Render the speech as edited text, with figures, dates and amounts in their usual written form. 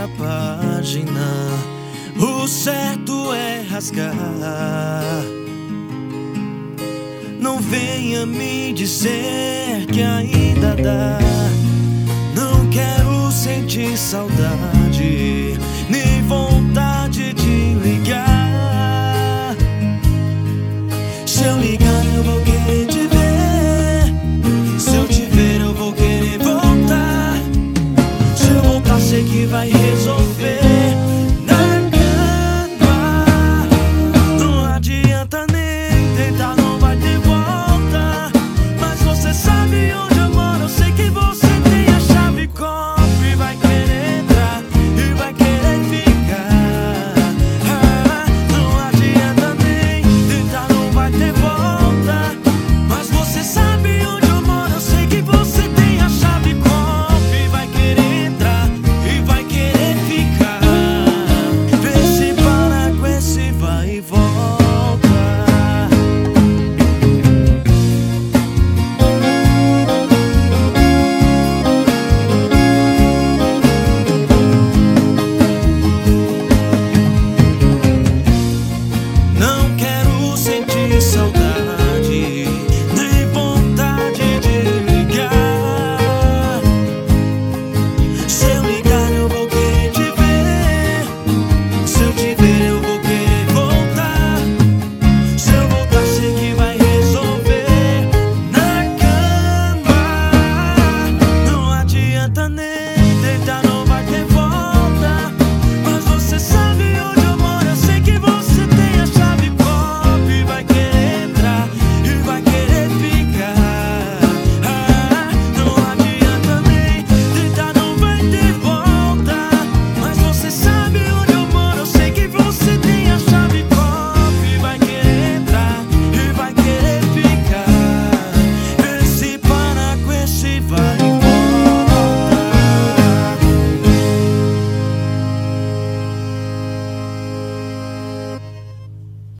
a página, o certo é rasgar. Não venha me dizer que ainda dá. Não quero sentir saudade, nem vontade de ligar. Se eu ligar eu vou querer te ver, se eu te ver eu vou querer voltar. Se eu voltar sei que vai resolver.